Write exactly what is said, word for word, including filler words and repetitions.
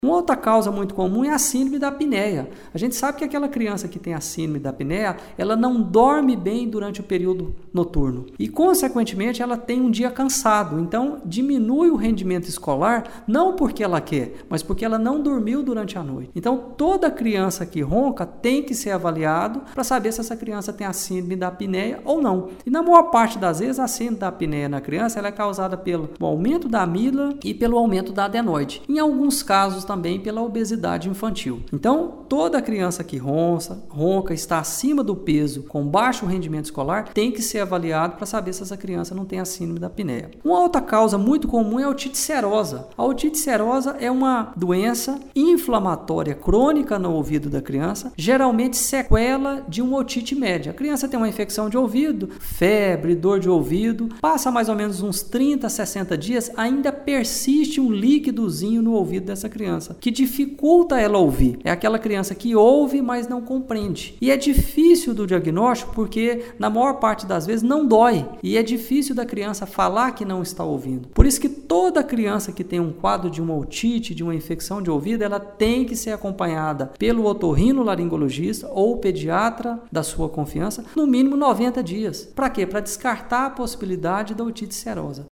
Uma outra causa muito comum é a síndrome da apneia. A gente sabe que aquela criança que tem a síndrome da apneia, ela não dorme bem durante o período noturno e, consequentemente, ela tem um dia cansado. Então, diminui o rendimento escolar, não porque ela quer, mas porque ela não dormiu durante a noite. Então, toda criança que ronca tem que ser avaliado para saber se essa criança tem a síndrome da apneia ou não. E na maior parte das vezes, a síndrome da apneia na criança ela é causada pelo aumento da amígdala e pelo aumento da adenoide. Em alguns casos, também pela obesidade infantil. Então, toda criança que ronca, ronca, está acima do peso, com baixo rendimento escolar, tem que ser avaliado para saber se essa criança não tem a síndrome da apneia. Uma outra causa muito comum é a otite serosa. A otite serosa é uma doença inflamatória crônica no ouvido da criança, geralmente sequela de uma otite média. A criança tem uma infecção de ouvido, febre, dor de ouvido, passa mais ou menos uns trinta, sessenta dias, ainda persiste um líquidozinho no ouvido dessa criança, que dificulta ela ouvir. É aquela criança que ouve, mas não compreende. E é difícil do diagnóstico porque, na maior parte das vezes, não dói. E é difícil da criança falar que não está ouvindo. Por isso que toda criança que tem um quadro de uma otite, de uma infecção de ouvido, ela tem que ser acompanhada pelo otorrinolaringologista ou pediatra da sua confiança, no mínimo noventa dias. Para quê? Para descartar a possibilidade da otite serosa.